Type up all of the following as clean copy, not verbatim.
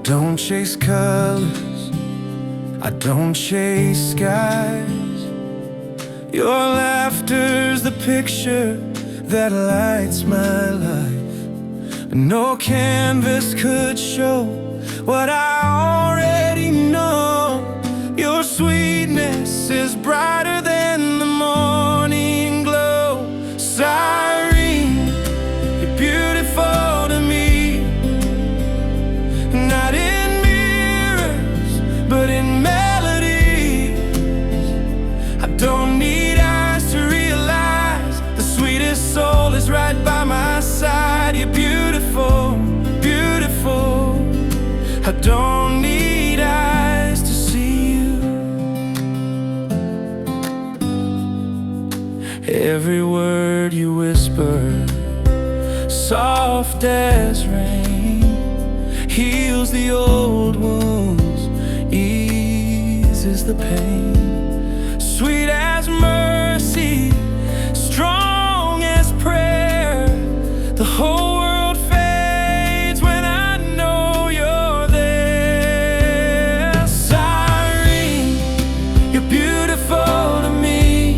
don't chase colors, I don't chase skies. Your laughter's the picture that lights my life. No canvas could show what I already know. Your sweetness is brighter than the morning glow. Cyrene, you're beautiful to me, not in mirrors, but in melodies. I don't need eyes to realize the sweetest soul is right by my side. You're beautiful, beautiful. I don't need eyes to see you. Every word you whisper, soft as rain, heals the old wounds, eases the pain. Sweet as mercy, strong as prayer, the whole world fades when I know you're there. Cyrene, you're beautiful to me,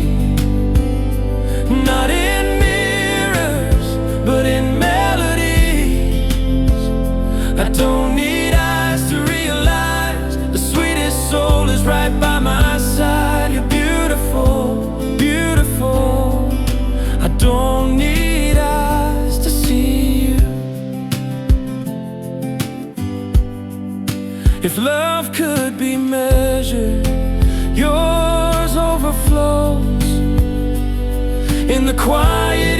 not in mirrors, but in melodies. I don't need eyes to realize the sweetest soul is right by my side. You're beautiful, beautiful. I don't need eyes to see you. If love could be measured, yours overflows in the quiet